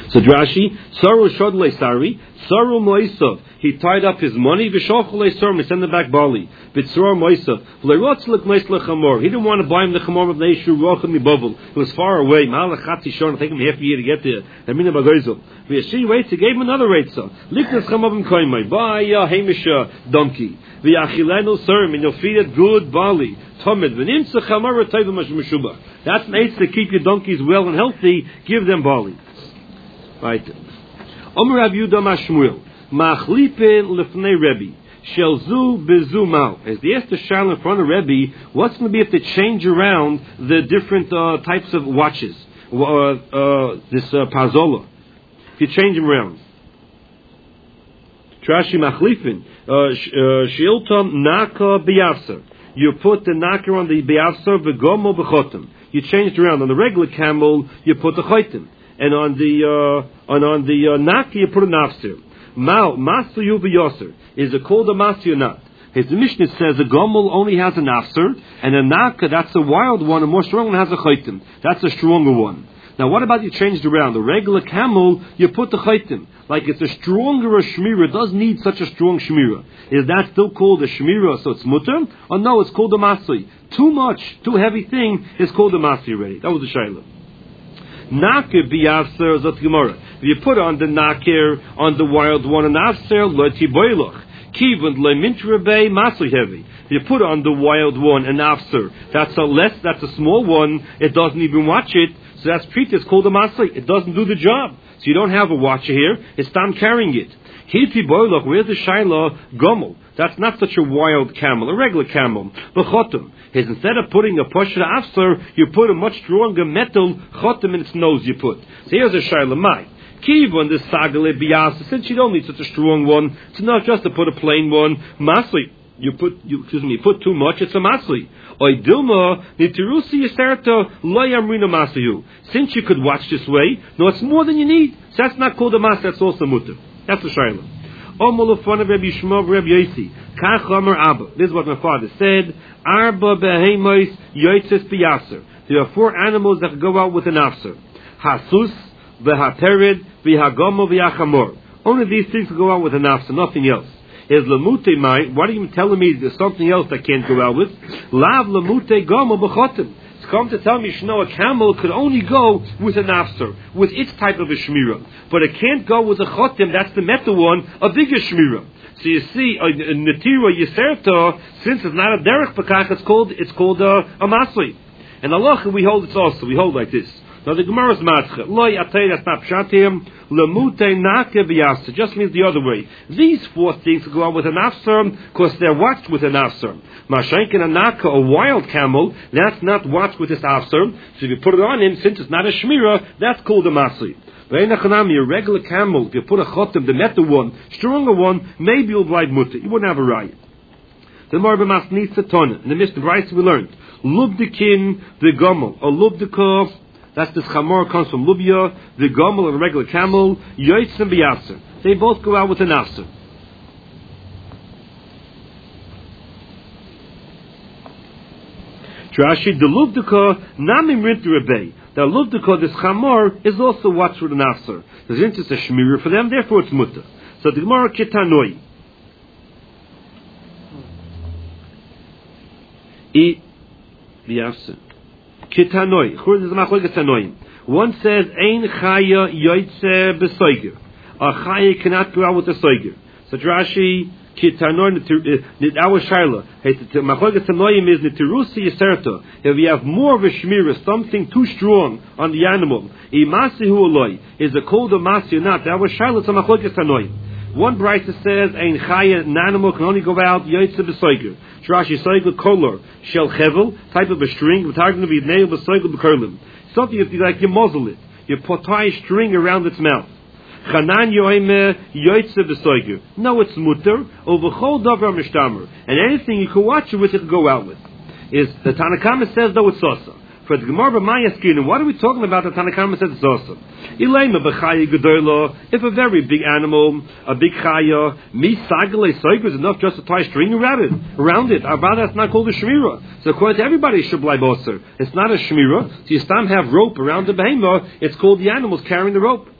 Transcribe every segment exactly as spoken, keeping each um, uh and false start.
So Drashi, Saru Shodle Sari, Saru Moisov. He tied up his money, Vishochle Sarum, he sent it back barley. Bitsur Moisov. Vlerotzlik Moisle Chamor. He didn't want to buy him the Chamor of Neishu Rochem Mibobel. It was far away. Malachati Shon, take him half a year to get there. Hermina Bagoizel. Vyashi waits, he gave him another rate, so. Liknas Chamov Koimai. Buy a Hamisha donkey. Vyachilenu Sarum, and you'll feed it good barley. Tomid. Venimsa Chamor Taiva Mashmashubah. That's an ace to keep your donkeys well and healthy. Give them barley. Right. Omer Rav Yehuda Mashmuel. Machlipin lefnei Rebbe. Shelzu bezu mal. As the Esther Shal in front of Rebbe, what's going to be if they change around the different uh, types of watches? Uh, uh, this uh, pazola. If you change them around. Trashi machlipin. Shiltom naka biyavser. You put the naka on the biyavser v'gomo b'chotem. You changed around. On the regular camel, you put the chotem. And on the uh, and on the uh, naka, you put a nafsir. Mal masu yuv yoser. Is it called a masu or not? His Mishnah says a gomel only has a nafsir, and a naka, that's a wild one, a more strong one has a chaytim. That's a stronger one. Now, what about you changed around? The regular camel, you put the chaytim. Like it's a stronger shmira, it does need such a strong shmira. Is that still called a shmira, so it's mutter? Or no, it's called a masui. Too much, too heavy thing is called a masui already. That was the shayla. Nakir biyavser zot gemara. If you put on the nakir on the wild one and afser lo tiboiloch kivund le mintrebe masli heavy. If you put on the wild one and afser, that's a less, that's a small one. It doesn't even watch it, so that's treated. It's called a masli. It doesn't do the job. So you don't have a watcher here. It's time carrying it. Hiti boiloch. Where's the shaila gomel? That's not such a wild camel, a regular camel. The chotem is instead of putting a posher afser, you put a much stronger metal chotem in its nose. You put. So here's a shaila mai. Kivon this sagale biyasa. Since you don't need such a strong one, it's not just to put a plain one. Masli. You put, you, excuse me, you put too much, it's a masli. Oy dilma nitirusi yiserto lo yamrina masayu. Since you could watch this way, no, it's more than you need. So that's not called a mas. That's also mutter. That's the shaila. This is what my father said. Arba behemois yotzes biyaser. There are four animals that go out with an afser. Hasus, v'hatered, v'hagomo, v'hachamor. Only these things go out with an afser, nothing else. Is lamute mai? What are you telling me? There's something else that can't go out with. Lav lamute gomo b'chotem. It's come to tell me, you know, a camel could only go with an afser, with its type of a shmira, but it can't go with a chotem. That's the metal one, a bigger shmira. So you see, a netira yiserta, since it's not a derech pakach, it's called it's called a, a masli. And Allah, we hold it also. We hold like this. Now the Gemara's matcha, loy atay, that's not pshatim, lemute nake b'yasa, just means the other way. These four things go on with an afser, because they're watched with an afser. Mashenkin anaka, a wild camel, that's not watched with this afser, so if you put it on him, since it's not a shmira, that's called a masli. A regular camel, if you put a chotem, the metal one, stronger one, maybe you'll ride mutter. You wouldn't have a ride. The Marba Masnitza Tona, in the Mishnah Bryce we learned, lubdikin the gomel, or lubdikov. That's this chamor comes from Lubia, the gomel and the regular camel, yoitz and biyaser. They both go out with an afser. Trashi, the lubdika, namim rintu rebei. The lubdika, this chamor, is also watched with an afser. There's interest a shmira for them, therefore it's mutter. So the Gemara kitanoi. I biyaser. Kitanoi. One says, Ein chaya yoitze besoiger. A chaya cannot go out with a soiger. So Rashi, Kitanoi, our shaila. Machoigas tanoim is nitirusi yiserto. If you have more of a shmira, something too strong on the animal, imasi hu aloi, is a cold of masi or not? Our shaila to machoigas tanoim. One brisa says, Ein chaya, an animal can only go out yoitze besoiger. Rashi soiger kolor shel chevel, type of a string. We're talking about nail besoiger bekurlim. Something if you like, you muzzle it, you put tie string around its mouth. Chanan yoime yoitze besoiger. No, it's mutter over chol davar mishtamer, and anything you can watch it with, it can go out with. Is the Tanakama says though it's also. For the Gemara Maya Skin, what are we talking about? The Tanakama says it's also. Ilema b'chaya gedola. If a very big animal, a big chaya, mi sagale soiger is enough just to tie string around it. Around it. About that's not called a shmira. So according to everybody, should bly boser. It's not a shmira. So you stam have rope around the behemoth. It's called the animals carrying the rope.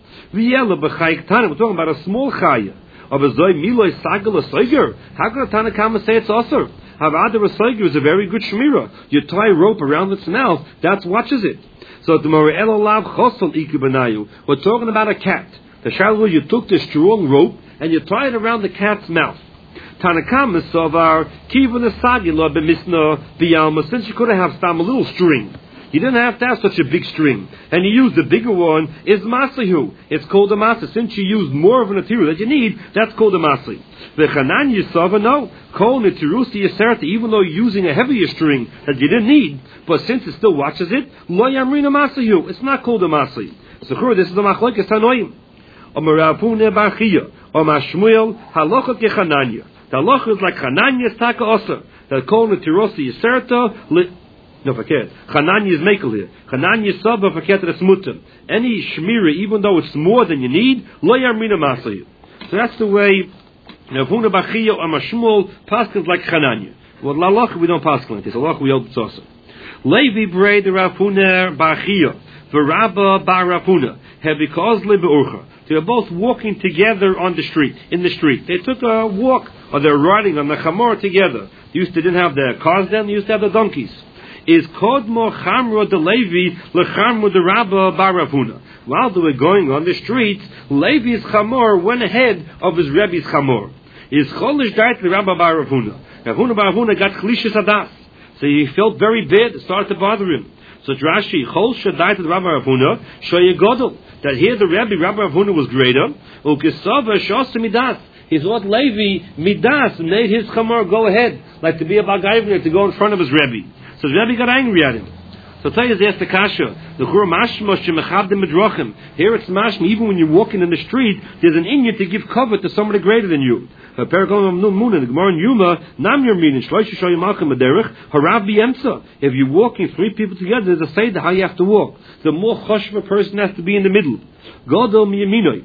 V'yela b'chayik tana, we're talking about a small chaya. Of a zoy miloi sagel a soiger. How can a Tanakama say it's osir? Havada a soiger is a very good shmira. You tie a rope around its mouth, that watches it. So the Morel Lav Chosel Ikubanayu. We're talking about a cat. The shallow you took the strong rope and you tie it around the cat's mouth. Tanakama Sovar Kivana Sagila Bemisna Biyalma, since you could have stam a little string. You didn't have to have such a big string. And you used the bigger one, is Masihu. It's called a Masa. Since you used more of a material that you need, that's called a Masi. The Chanan Yisava, no. Kol Nitirusi Yaserta, even though you're using a heavier string that you didn't need, but since it still watches it, Lo Yamrina Masihu. It's not called a Masi. So this is the Machlokes Tanoim. Or Ravuna Barchia, or Mashmuel, Halacha Kechananya. The halacha is like Chananya Staka Osa. That Kol Nitirusi Yaserta, No, forget. Chananya is makel here. Chananya saba forget that's mutter. Any shmira, even though it's more than you need, lo yarmina masay. So that's the way. Navuna bachiyah or mashmul paskins like Chananya. Well, lalach we don't paskin like this. Lalach we hold tzosa. Levi braid the Rafuna bachiyah. V'rabba bar Rafuna. Have because live urcha. They were both walking together on the street, in the street. They took a walk, or they were riding on the chamor together. They used to didn't have the cars then. They used to have the donkeys. Is Kodmo Chamro de Levi Lechamro de Rabba bar Ravuna. While they were going on the streets, Levi's Chamor went ahead of his Rebbe's Chamor. Is Cholish died to Rabba bar Ravuna. Ravuna bar Ravuna got Chlishis Adas. So he felt very bad, it started to bother him. So Rashi, Chol died to Rabba Ravuna, Shoye Godel. That here the Rebbe, Rabba Ravuna was greater. Ukesava Shosa Midas. He thought Levi, Midas, made his Chamor go ahead, like to be a Bagayvner, to go in front of his Rebbe. So the Rebbe got angry at him. So tell you, there's the kasha. The chur mashma shemechabdim medrochim. Here it's mashma. Even when you're walking in the street, there's an inyan to give cover to somebody greater than you. The Gemara in Yuma, nam your meaning. Shloisha shoyimachim aderech harav b'yemtza. If you're walking three people together, there's a seder how you have to walk. The more choshev a person has to be in the middle. Godol miyaminoi.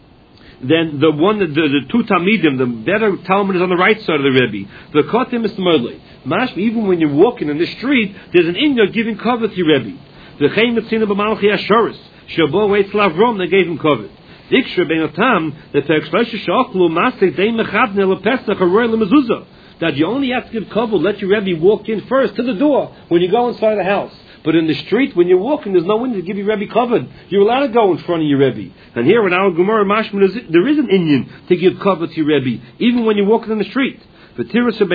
Then the one, the, the two Talmidim, the better Talmud is on the right side of the Rebbe. The Kotim is Merle. Mashma, even when you're walking in the street, there's an Inyan giving cover to your Rebbe. The Chaim Etzina B'Malchi Ashoris. Shabo Eitz Lavrom, they gave him cover. Diksha Ben Atam, the Perkshlesha Shachlu Masek Dei Mechabne LePesach Haroy LeMezuzah. That you only have to give cover, let your Rebbe walk in first to the door when you go inside the house. But in the street, when you're walking, there's no window to give your Rebbe covered. You're allowed to go in front of your Rebbe. And here in our Gemara Mashman, there is an Inyan to give cover to your Rebbe, even when you're walking in the street. You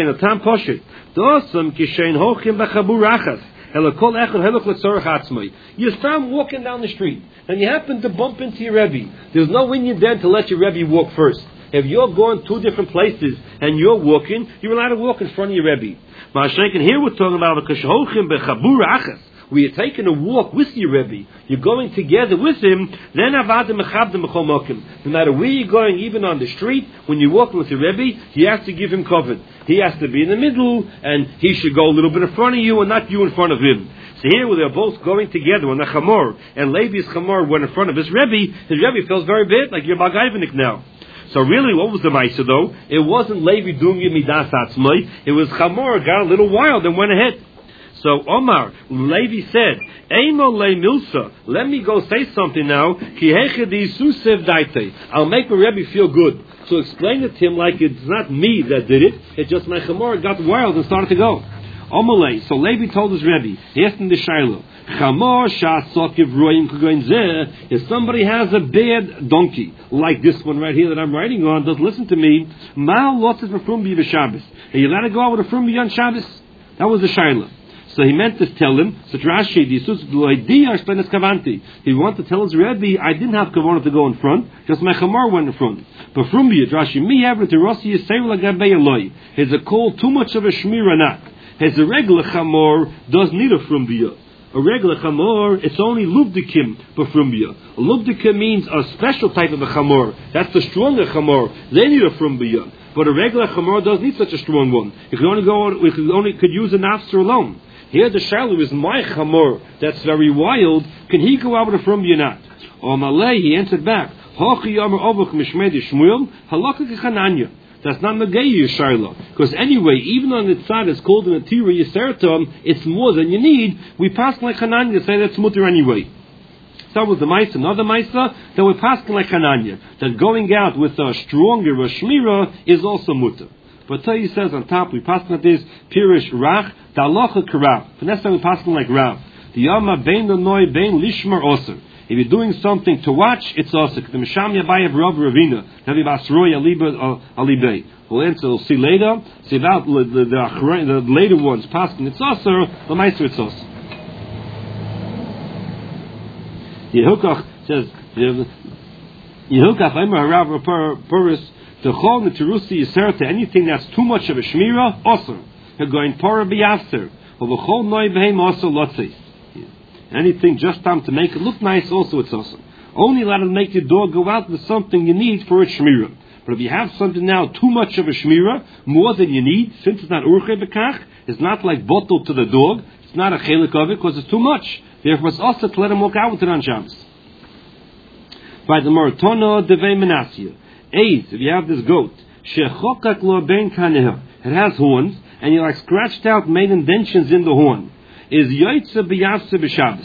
start walking down the street, and you happen to bump into your Rebbe. There's no Inyan then to let your Rebbe walk first. If you're going two different places and you're walking, you're allowed to walk in front of your Rebbe. And here we're talking about where you're taking a walk with your Rebbe, you're going together with him, then no matter where you're going, even on the street, when you're walking with your Rebbe, you have to give him cover. He has to be in the middle, and he should go a little bit in front of you, and not you in front of him. So here, where they're both going together on the Chamor, and Levi's Chamor went in front of his Rebbe, his Rebbe feels very bad, like you're Bagayvanik now. So really, what was the Maisa though? It wasn't Levi doing it midas atzmai. It was Chamor got a little wild and went ahead. So Omar, Levi said, Eimo le milsa, let me go say something now. Ki hechedi susev daite. I'll make my Rebbe feel good. So explain it to him like it's not me that did it. It's just my Chamor got wild and started to go. Omalei. So Levi told his Rebbe, he asked him the Shiloh. If somebody has a bad donkey, like this one right here that I'm riding on, does listen to me, Mal losses for Frumbi Shabbos. Are you allowed to go out with a Frumbi on Shabbos? That was the Shiloh. So he meant to tell him, he wanted to tell his Rebbe, I didn't have kavanah to go in front, just my chamar went in front. But Frumbi, Rashi, me ever to Rossi is a call too much of a shmir or not. As a regular chamor does need a Frumbi. A regular chamor, it's only lubdikim b'frumbia. A lubdikim means a special type of a chamor. That's the stronger chamor. They need a frumbia. But a regular chamor doesn't need such a strong one. You can only go. We could only could use a nafster alone. Here the shalu is my chamor. That's very wild. Can he go out with a frumbia not? Or Malay, he answered back. Hachi yomer ovach mishmei Shmuel halakha kechananya. That's not Nagei Yisharla. Because anyway, even on the side it's called an Atira Yiseratum, it's more than you need. We pass like Hanan to say that's mutter anyway. start with the Maisa, another Maisa, then we're passing like Hananya, that going out with a stronger Shmira is also mutter. But Tayi says on top, we pass like this, Pirish Rach, Dalacha Karav. And that's how we pass like Rav. The Yama Bein Lanoi Bein Lishmar Osir. If you're doing something to watch, it's also the Misham Yabayev Rav Ravina. Navi Basroy Aliba Alibay. We'll answer. We'll see later. See about the the, the, the later ones. Passing it's also the Meister it's also. Yehukach says Yehukach Eimer Rav Puris to Chol Neterusi Yisera to anything that's too much of a shmira also. You're going para biyafter or the Chol Noi Behem also lotzei. Anything just time to make it look nice also it's awesome. Only let it make your dog go out with something you need for its shmira. But if you have something now too much of a shmira, more than you need, since it's not urche bekach, it's not like bottle to the dog, it's not a chelik of it because it's too much. Therefore it's also to let him walk out with it on Shabbos. By the Moratona Devei Menasya. Eight, if you have this goat, Shechokak lo ben kaneha, it has horns, and you like scratched out, made indentions in the horn. Is Yoitze b'yavse b'Shabbos.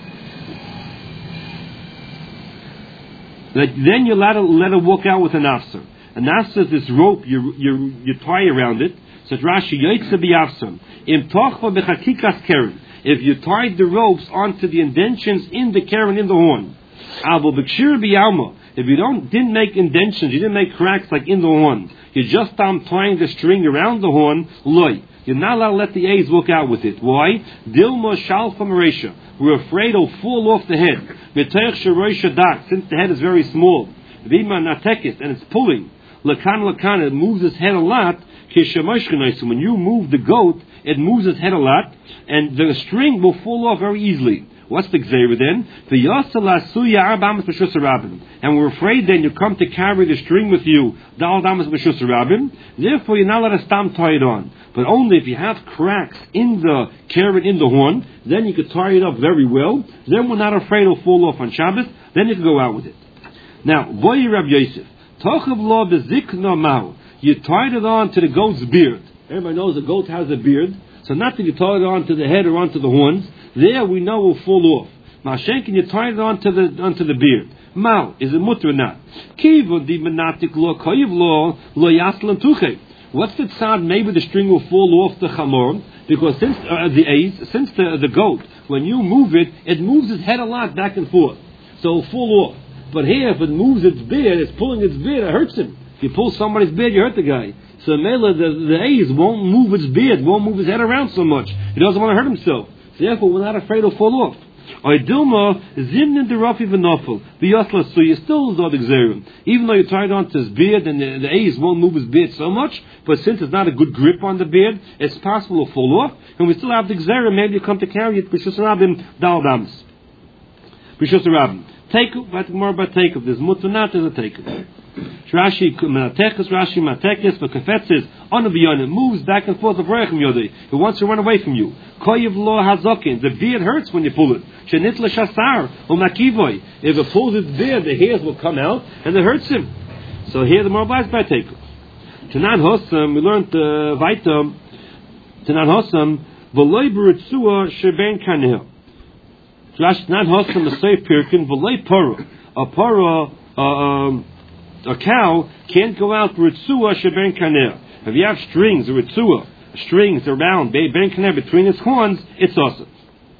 Like then you let her let her walk out with an afser. An afser is this rope you you you tie around it. So Rashi Yoitze b'yavse. Im tochva b'chakikas keren. If you tied the ropes onto the indentions in the keren in the horn. Avo b'kshir b'yalma. If you don't didn't make indentions, you didn't make cracks like in the horn. You just um, tying the string around the horn. Loy. You're not allowed to let the A's walk out with it. Why? Dilma shalfa maresha. We're afraid it'll fall off the head. Since the head is very small. Vima natekis, and it's pulling. Lakan lakan, it moves its head a lot. When you move the goat, it moves its head a lot, and the string will fall off very easily. What's the gzeira then? And we're afraid then you come to carry the string with you. Therefore, you're not allowed to stam tie it on. But only if you have cracks in the carrot in the horn, then you could tie it up very well. Then we're not afraid it'll fall off on Shabbos. Then you can go out with it. Now, boy Rav Yosef, tochav lo bezikna mau. You tied it on to the goat's beard. Everybody knows a goat has a beard. So not that you tie it on to the head or onto the horns. There we know it will fall off. Mashenkin, you tie it onto the onto the beard. Mal, is it mutter or not? Kivu di menatik lo koyiv lo lo yaslan tuche. What's the tzad? Maybe the string will fall off the chamor because since uh, the ace, since the the goat, when you move it, it moves its head a lot back and forth, so it'll fall off. But here, if it moves its beard, it's pulling its beard, it hurts him. If you pull somebody's beard, you hurt the guy. So Mela, the the ace won't move its beard, won't move his head around so much. He doesn't want to hurt himself. Therefore, we're not afraid it'll fall off. Oidilma zimnin derafi v'nofel v'yosla. So you still zod exerim, even though you tied onto his beard and the, the ace won't move his beard so much. But since it's not a good grip on the beard, it's possible to fall off, and we still have the exerim. Maybe you come to carry it. B'shus rabim dal dams. B'shus rabim. Take but more about take of this mutanat is a take. Rashi Matekes, Rashi Matekes, but Kafetz says, Onabiyon, it moves back and forth of Reichem Yodei. It wants to run away from you. Koyev lo hazokin, the beard hurts when you pull it. Shenit l'shasar, umakivoy. If it pulls its beard, the hairs will come out, and it hurts him. So here the Morabai by take. Tanan Hossam, we learned uh, Vaitam, Tanan Hossam, V'loi b'ritzua sheben kaneh. Rashi Tanan Hossam, the safe pirkin, V'loi poro. A poro, uh, um, a cow can't go out ritzua sheben kaneh. If you have strings, a ritzua, strings around ben kaneh between its horns, it's awesome.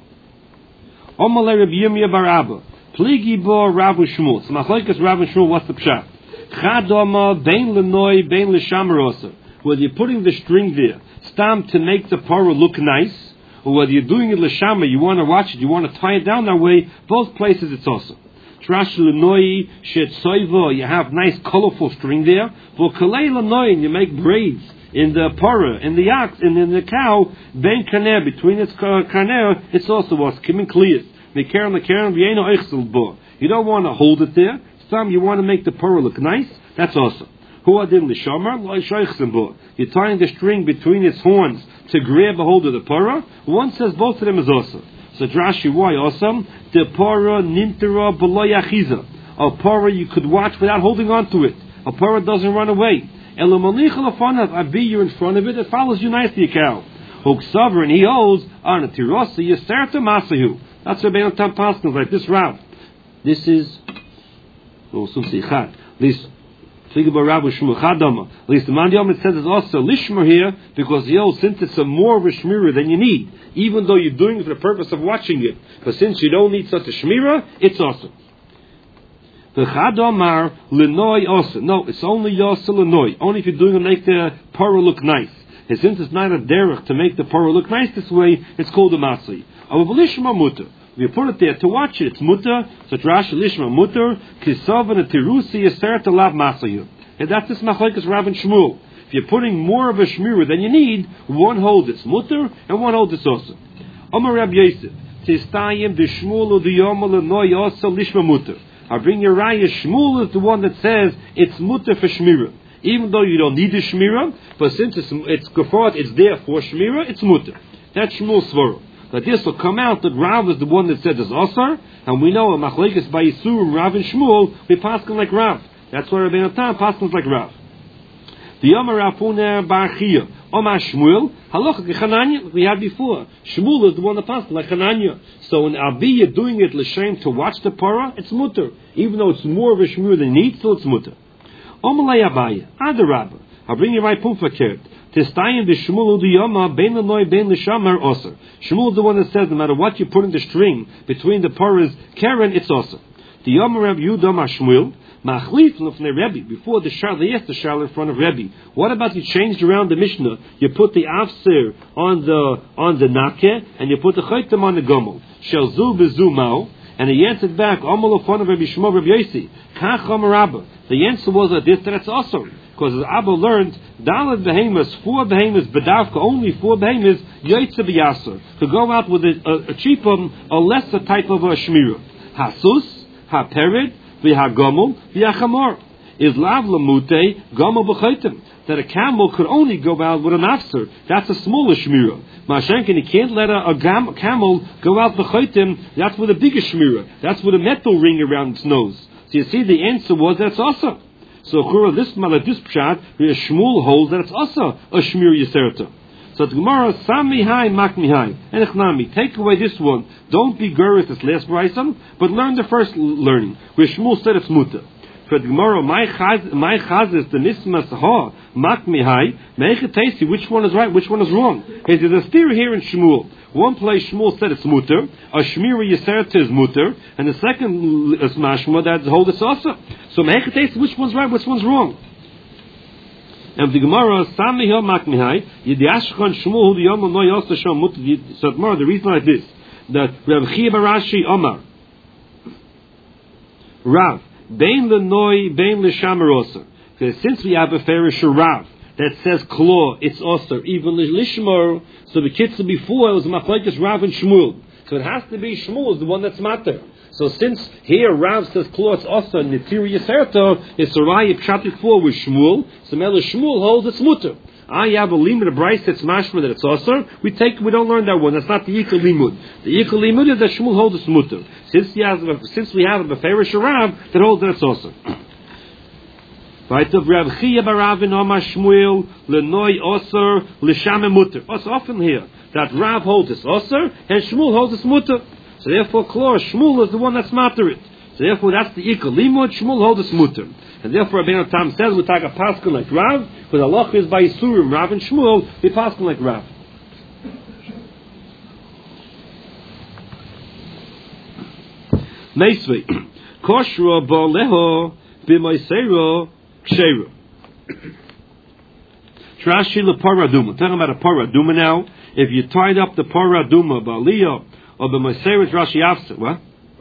Omalei Rabbi Yirmiyah bar Abba, pligi bo Rav Shmuel. So machlokes Rav Shmuel, what's the pshat? Chadoma bein lenoi bein l'shamerosa. Whether you're putting the string there, stam to make the parah look nice, or whether you're doing it l'shama, you want to watch it, you want to tie it down that way. Both places, it's awesome. You have nice colorful string there. For kalei lanoi, you make braids in the parah, in the ox, and in the cow. Ben kaneh, between its kaneh, it's also what's coming clear. You don't want to hold it there. Some you want to make the parah look nice. That's awesome. You're tying the string between its horns to grab a hold of the parah. One says both of them is awesome. So Drashi, why awesome? The para nintera beloy achiza. A para you could watch without holding on to it. A para doesn't run away. Elamalicha lefanav abi, you're in front of it. It follows you nicely, a cow. Hoksaver, and he holds on a tirasa yisarta masahu. That's what Bein Tam Paskins like this route. this is, we'll soon see, Chad. At least, at least the man Yom says it's also lishmer here because yo, since it's a more of a shmira than you need, even though you're doing it for the purpose of watching it, but since you don't need such a shmira, it's awesome. The Chadomar lenoi also. No, it's only yasa lenoi. Only if you're doing it to make the parah look nice. And since it's not a derech to make the parah look nice this way, it's called a masli. Of lishma mutter. If you put it there to watch it, it's mutter. So Rashi lishma mutter kisavan and tirusi yaser to lav masayu. And that's this machlekes Rav and Shmuel. If you're putting more of a shmira than you need, one holds it's mutter and one holds it's also. Amar Rab Yosef tistayim the Shmuel the yomal lenoi also lishma mutter. I bring your raya. Shmuel is the one that says it's mutter for shmira. Even though you don't need the shmira, but since it's it's gefort, it's there for shmira, it's mutter. That's Shmuel's svara. But this will come out that Rav is the one that said it's osar, and we know a machlekes by Yisurim, Rav and Shmuel, we paskin like Rav. That's why Rabbeinu Tam paskins like Rav. The Yom Rafuna Bar Chia, Omar Shmuel, halacha Chananya, we had before. Shmuel is the one that paskin like Chananya. So when Abiyah doing it l'shem to watch the parah, it's mutter. Even though it's more of a shmur than need, still it's mutter. Omalei Abaya, Adarabba. I'll bring you my pum verkehrt. Testayim the Shmuel the Yoma bein lenoi bein l'shamar osir. Shmuel is the one that says no matter what you put in the string between the parahs keren, it's osir. The Yoma Reb Yudam Shmuel machlif l'fnei Rebbe before the shal they asked the shal in front of Rebbe. What about you changed around the Mishnah? You put the afsir on the on the nakeh and you put the chaytim on the gomel. Shel zu bezu mao. And he answered back, Amal of Rabbi Shmuel Rabbi Yosi, Kach Amar Abba. The answer was that this, that it's awesome. Because as Abba learned, Dalet behemoths, four behemoths, Bedavka, only four behemoths, Yaitze b'Yasser, to go out with a, a, a cheaper, a lesser type of a shmira. Hasus, HaPered, V'Hagomel, V'Hachamor. Is lav lamute gomel b'chaytim. That a camel could only go out with an afser. That's a smaller shmira. Mashenkin, you can't let a, a gam, camel go out b'chaytim. That's with a bigger shmira. That's with a metal ring around its nose. So you see, the answer was that's also. So chura this malat this pshat, Shmuel holds that it's also a shmira yiserta. So the Gemara, Sami Hai, Makmi Hai, and Echnami, take away this one. Don't be gurus this last brayson, but learn the first learning, where Shmuel said it's muta. For the Gemara, my chaz, my chaz is the nismas ha, Makmi Hai, make it tasty, which one is right, which one is wrong. There's a theory here in Shmuel. One place Shmuel said it's muter, a shmira yiserta is muter, and the second is mashma that hold it's also. So make it tasty, which one's right, which one's wrong. And the Gemara, Sami Hill Makmihai, Yidyashchan Shmuel, the Yom no Yos Shom Mut. So Gemara, the reason like this, that Rav Chia Barashi Omar, Rav, Bein Lenoi, Bein Leshamer Oser. Since we have a Farish Rav that says Klo, it's Oser, even Lishmor, so the kids before it was Machlekes Rav and Shmuel. So it has to be Shmuel is the one that's matter. So since here Rav says Klo, it's Oser, and Nitiri Yiserto, it's a Raya Pshat four with Shmuel, so Mela Shmuel holds it's Mutter. I have a limud, a Bryce that's mashma that it's Oser. We take, we don't learn that one. That's not the Yikul Limud. The Yikul Limud is that Shmuel holds it's Mutter. Since he has, since we have a Beferish Rav that holds that it's Oser. Right of Rav Chia Baravin Omar Shmuel Lenoi Oser Lishame Mutter. Also often here that Rav holds it's Oser and Shmuel holds it's Mutter. So therefore, Klor Shmuel is the one that's matter it. So therefore, that's the Yikul Limud. Shmuel holds it's Mutter. And therefore, Rabbeinu Tam says we take a pasuk like Rav, because Allah is by Yisurim, Rav and Shmuel, we pasuk like Rav. Meisvei, Koshra Baleho B'Moisero Ksheru. Trashi LeParaduma. Talking about a Paraduma now. If you tied up the Paraduma Ba'aliyah or B'Moisero, Rashi Afsa. What?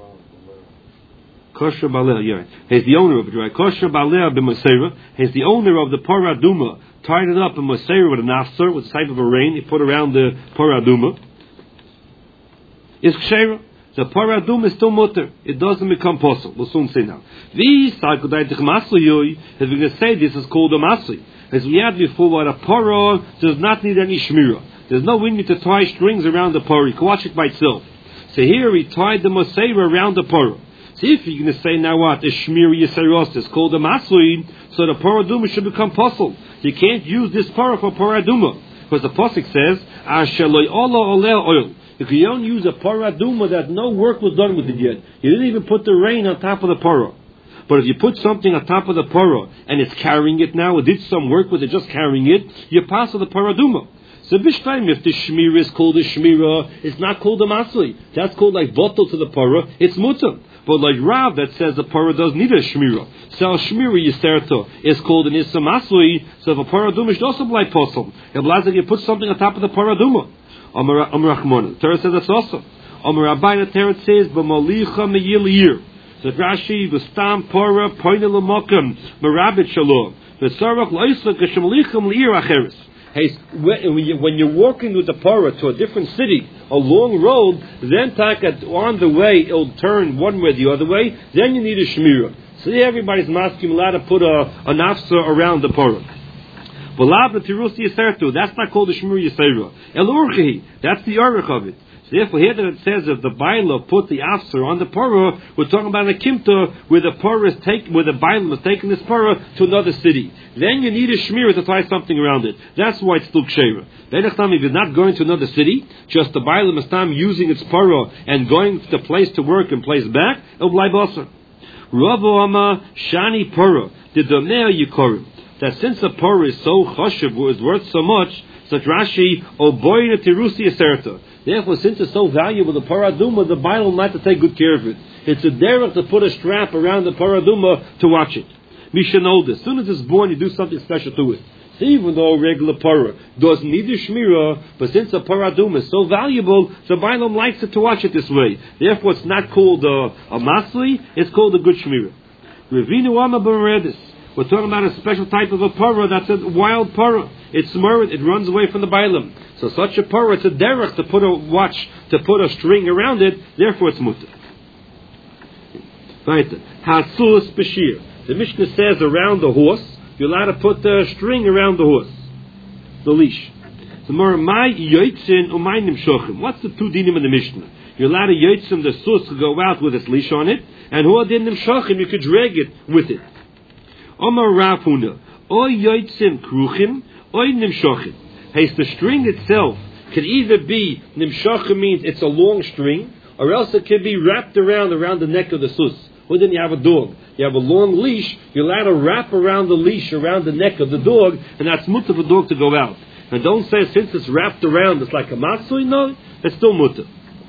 Kosher Baleh, yeah. He's the owner of it, right? Kosher Baleh b'Mosera. He's the owner of the Paraduma. Tied it up in Mosera with a nafser, with the type of a rein he put around the Paraduma. Is Kshera. The Paraduma is still mutter. It doesn't become possible. We'll soon see now. These Sarkodaitic Masli, as we're going to say, this is called a Masli. As we had before, what a Parah does not need any Shmira. There's no need to tie strings around the Parah. You can watch it by itself. So here he tied the Mosera around the Parah. See, if you're going to say now what, the Shmiri Yisaros is called a Masui, so the Paraduma should become puzzled. You can't use this para for Paraduma. Because the Pasuk says, Asheloi Ola Oleh oil. If you don't use a parah aduma that no work was done with it yet, you didn't even put the rain on top of the parah. But if you put something on top of the parah and it's carrying it now, it did some work with it, just carrying it, you pass on the parah aduma. So b'shtayim, if the shmira is called a shmira, it's not called a masli. That's called like bottle to the parah. It's mutam. But like Rav that says the parah does need a shmira. So a shmira yiserto is called an issa masli. So if a parah aduma should also be like posel. It allows you to put something on top of the parah aduma. Amar Rachmona. Torah says that's also. Amar Rabbeinu Torah says b'malicha meyil yir. So Rashi v'stam parah poinel l'mokam merabit shalom v'sarach loisla k'shemalicham l'ir acheres. Hey, when you're walking with the parah to a different city, a long road, then takat on the way it'll turn one way or the other way. Then you need a shmira. So everybody's masking allowed to put a an afsa around the parah. That's not called the shmira yisera. El urchi, that's the arich of it. So therefore, here that it says if the baila put the afser on the parah, we're talking about a kimta where the parah is taking, where the baila is taking this parah to another city. Then you need a shmira to tie something around it. That's why it's still kshera. If you're not going to another city, just the baila mastam using its parah and going to place to work and place back, it'll bly basar. Ravo ama shani parah the domea yikorim. That since the parah is so chashiv, is worth so much, such Rashi oboyna tirusi aserta. Therefore, since it's so valuable, the parah aduma, the Bible will have to take good care of it. It's a derech to put a strap around the parah aduma to watch it. Misha knows this. As soon as it's born, you do something special to it. So even though a regular parah doesn't need a shmira, but since the parah aduma is so valuable, the Bible likes it to watch it this way. Therefore, it's not called a, a masli, it's called a good shmira. Revinu ama b'meredis. We're talking about a special type of a parah that's a wild parah. It's smurred, it runs away from the bailam. So such a parah, it's a derech to put a watch, to put a string around it, therefore it's mutter. Right. Hasus b'shir. The Mishnah says around the horse, you're allowed to put the string around the horse. The leash. The more my yoitzin or my nimshochim. What's the two dinim in the Mishnah? You're allowed to yoitzin the sus to go out with its leash on it, and who din nimshochim, you could drag it with it. Omar Rav Huna, oy yoitzim kruchim, oy nimshochim. Hey, the string itself can either be nimshochim means it's a long string, or else it can be wrapped around around the neck of the sus. Well, then you have a dog. You have a long leash. You're allowed to wrap around the leash around the neck of the dog, and that's mutter for the dog to go out. And don't say since it's wrapped around, it's like a matzui. No, it's still mutter.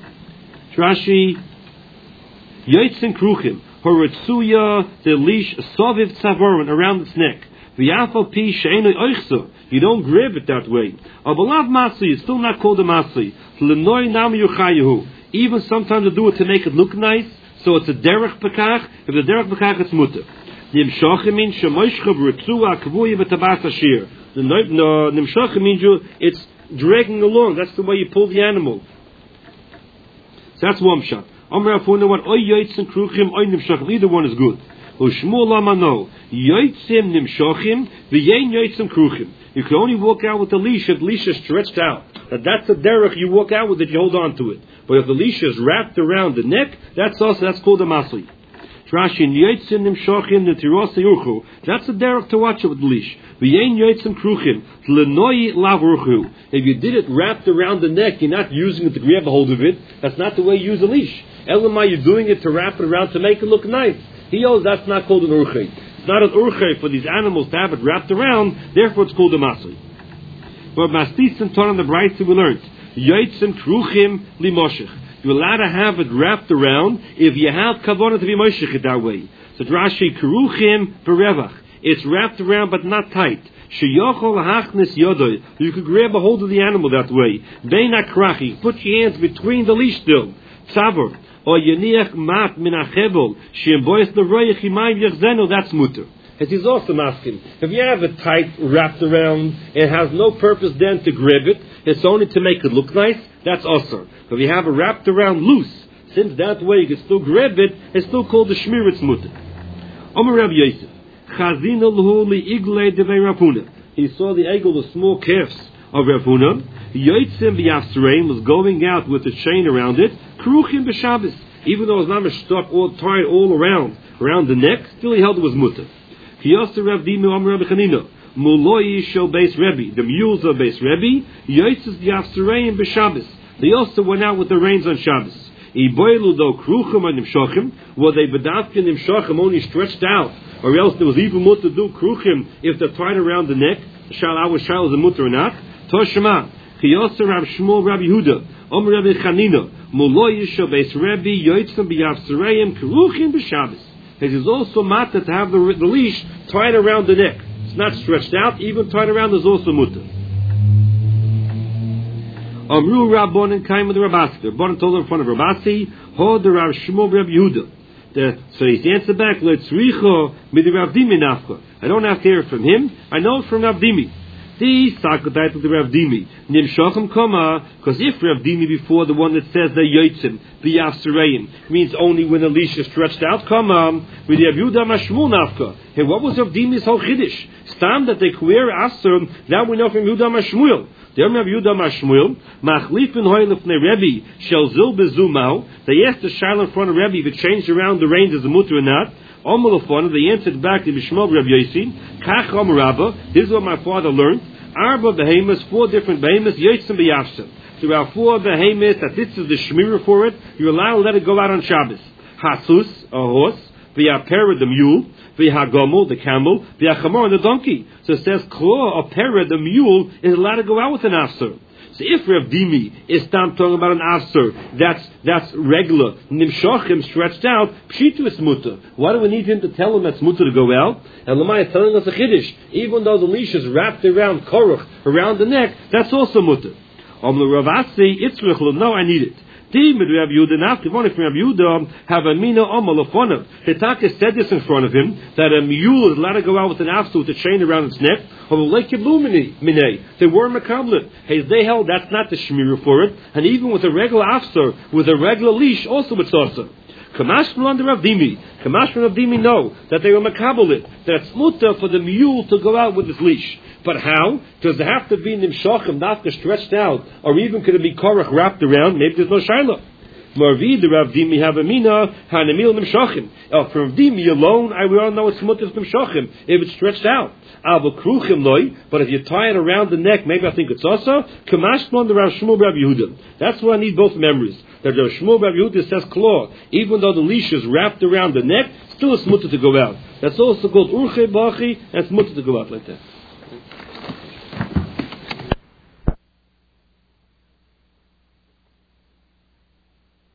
Rashi, yoitzim kruchim. Horitzuya, the leash, soviv tzavaron, around its neck. V'yafal pi she'enoi oichso. You don't grab it that way. Abalav masli, it's still not called a masli. L'noi nam yuchayehu. Even sometimes they do it to make it look nice, so it's a derech bekach. If the derech bekach, it's mutter. Nimshachim means shemoishcha v'ritzuya kvuya v'tabas ashir. The nimshachim means you, it's dragging along. That's the way you pull the animal. So that's one shot. Amar Afuna, what oy yoitzim kruchim, oy nimshachim. Either one is good. Ushmul amano yoitzim nimshachim, v'yein yoitzim kruchim. You can only walk out with the leash if the leash is stretched out. That that's the derech you walk out with it, you hold on to it. But if the leash is wrapped around the neck, that's also that's called a masli. Rashi yoitzim nimshachim netiros yurchu. That's the derech to watch it with the leash. V'yein yoitzim kruchim lenoi lavurchu. If you did it wrapped around the neck, you're not using it to grab a hold of it. That's not the way you use a leash. Elamai, you're doing it to wrap it around to make it look nice. He knows that's not called an urche. It's not an urche for these animals to have it wrapped around, therefore it's called a masli. But mastis and ton on the bright we learned. Yoitzim kruchim limoshech. You're allowed to have it wrapped around if you have kavanah to be moshech it that way. So Rashi kruchim berevach. It's wrapped around but not tight. Sheyochol hachnis yodoy. You could grab a hold of the animal that way. Beina krachi. Put your hands between the leash still. Tzavor. Or yeniach mat min achebel. Sheemboyes leroyach imayim yechzeno. That's mutter. It is also asking. If you have it tight, wrapped around, it has no purpose then to grab it. It's only to make it look nice. That's also. If you have it wrapped around loose, since that way you can still grab it, it's still called the shmiritz mutter. Omer Rav Yosef. Chazina l'hu li'igle devei Rav Huna. He saw the eagle, the small calves of Rav Huna. Yoitzim b'yasreim was going out with a chain around it. Kruchim b'Shabbos. Even though it was not stuck all tied all around, around the neck, still he held it was mutter. Kiyasa Rav Dima Omer Rav Chanina. Muloi shel Beis Rebbe. The mules of Beis Rebbe. Yotzes Yafsareim b'Shabbos. They also went out with the reins on Shabbos. Iboilu do kruchim and nimshachim. Were they bedavkin nimshachim only stretched out, or else there was even more to do kruchim if they're tied around the neck? Shal our shal is a mutter or not? Toshma. Chiyoser Rav Shmuel Rav Yehuda. Om Rabbi Chanina. Muloi shel Beis Rebbe. Yotzes Yafsareim kruchim b'Shabbos. It is also matter to have the, the leash tied around the neck. It's not stretched out, even tied around is also mutter. Amru Rabbon and Kaim of the Rabasi. The Rabbon told him in front of Rabasi, Ho the Rav Shmuel Rav Yehuda. So he answered back, Let's richo midi Rav Dimi nafka. I don't have to hear it from him. I know it from Rav Dimi. The Sakadait of the Rav Dimi. Nim Shochem Koma, because if Rav Dimi before the one that says the Yotzim, the Yafsareim, means only when the leash is stretched out, Koma, with the Rav Yehuda Mashmul Nafka. Hey, what was Rav Dimi's whole Chiddush? Stam that they queer Aser, now we know from Yehuda Mashmuel. The Rav Yehuda Mashmuel, Machlifin Hoylefne Rebbe, Shel Zil Bezumau, they asked the Shiloh in front of Rebbe if it changed around the reins as a mutter or not. Omolofon, they answered back to Bishmol Rav Yosi, Kach Om Rabba, this is what my father learned. Arba behemoths, four different behemoths, Yotzim b'Yafsa. There are four behemoths that this is the shmirah for it. You're allowed to let it go out on Shabbos. Hasus, a horse, v'yapera, the mule, v'yagomel, the camel, v'yachamor, the donkey. So it says, Klo, a pera, the mule, is allowed to go out with an afser. So if Rav Dimi is tam talking about an afser, that's that's regular, nimshachim stretched out, pshitu is mutter. Why do we need him to tell him that's mutter to go out? And Lamai is telling us a chiddush. Even though the leash is wrapped around koruch, around the neck, that's also mutter. Om Ravasi, itzrich lo, no, I need it. Team with Rav Yehuda, now if only from Rav Yehuda, have a mina omalafonov. The Taka said this in front of him, that a mule is allowed to go out with an after with a chain around its neck, or like minay. They were makablet. Hey, they held that's not the shmirah for it, and even with a regular after, with a regular leash, also it's also. Kamashman under Rav Dimi. Kamashman Rav Dimi know that they were makablet, that it's mutter for the mule to go out with his leash. But how? Does it have to be nimshachim, nafka stretched out, or even could it be korach wrapped around? Maybe there's no shiloh. Marvi, the Rav Dimi have a mina, hanamil nimshachim. Oh, for Rav Dimi alone, I we all know it's mutter nimshachim if it's stretched out. Avo kruchim loy, but if you tie it around the neck, maybe I think it's also kamashmon the Rav Shmuel Rav Yehuda. That's why I need both memories. That Rav Shmuel Rav Yehuda says claw, even though the leash is wrapped around the neck, still it's mutter to go out. That's also called urche bachi, and it's mutter to go out like that.